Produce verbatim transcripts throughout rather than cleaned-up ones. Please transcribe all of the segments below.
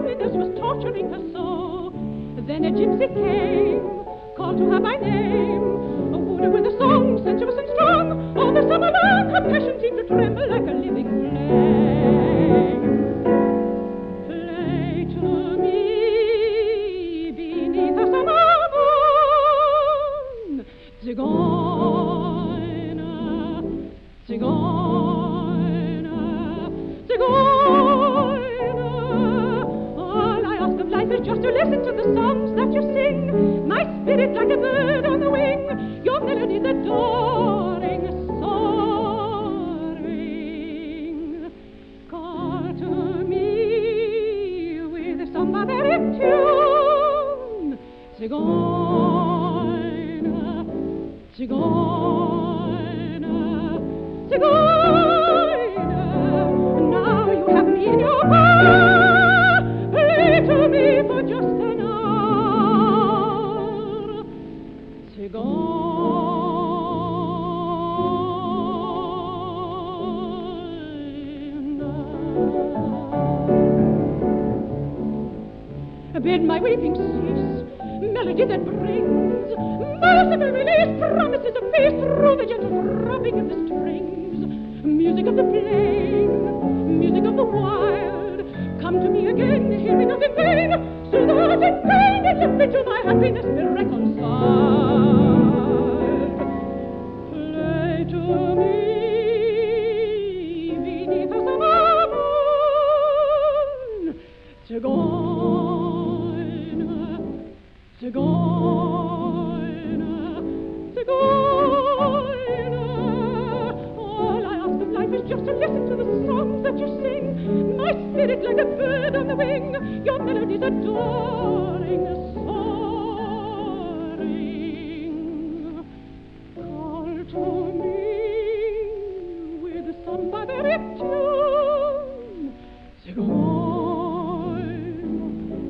loneliness was torturing her so. Then a gypsy came, called to her by name, a wooer with a song, sensuous and strong. All the summer long her passion seemed to tremble like a living flame. Play to me beneath a summer moon, Zigeuner, Zigeuner, Zigeuner. All I ask of life is just to listen to the songs that you sing. My spirit like a bird on the wing, your melody's adoring, soaring. Call to me with some barbaric tune, Zigeuner, Zigeuner, Zigeuner. Now you have me in your power. Play to me for just an hour, Zigeuner. Bid my weeping cease, melody that brings merciful release, promises of peace through the gentle throbbing of the strings. Music of the plain, music of the wild, come to me again, hear me not in vain, so that in pain it lift me to my happiness be reconciled. Play to me beneath a summer moon, Zigeuner, Zigeuner, Zigeuner. All I ask of life is just to listen to the songs that you sing. My spirit like a bird on the wing, your melody's adoring, soaring. Call to me with some barbaric tune, Zigeuner,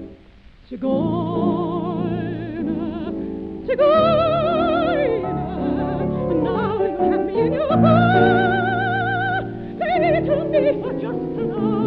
Zigeuner, Zigeuner. Now you have me in your power. Play to me for just an hour.